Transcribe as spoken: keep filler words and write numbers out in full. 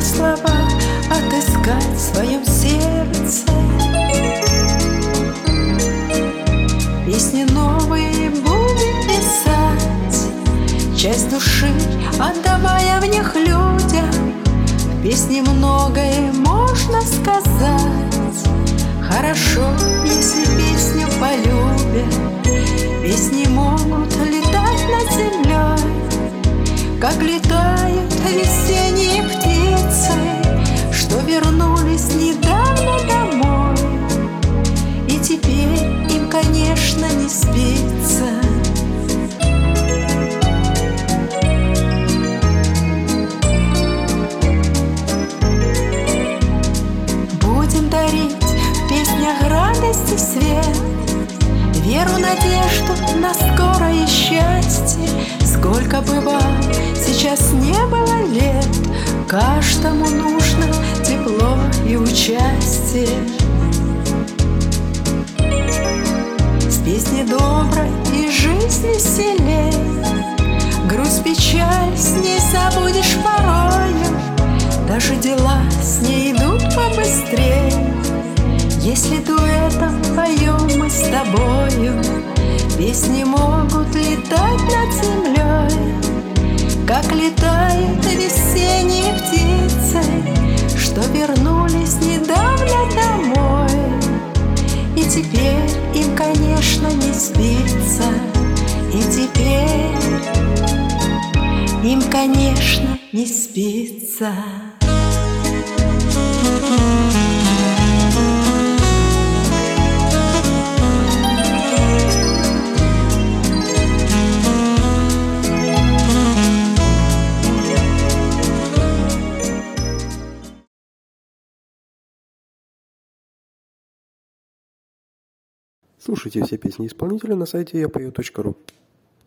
слова отыскать в своем сердце. Песни новые будем писать, часть души отдавая в них людям. В песне многое можно сказать. Хорошо, если песню полюбят. Песни могут летать над землей, как летают весенние птицы, что вернулись недавно домой. И теперь им, конечно, не спится. Будем дарить в песнях радость и свет, веру, надежду на скорое счастье. Сколько бы вам сейчас не было лет, каждому нужно тепло и участие. С песней доброй и жизнь веселей, грусть, печаль с ней забудешь порою, даже дела с ней идут побыстрее, если дуэтом поем мы с тобою. Песни могут летать над землей, как летают весенние птицы, что вернулись недавно домой. И теперь им, конечно, не спится. И теперь им, конечно, не спится. Слушайте все песни исполнителя на сайте я пою точка ру.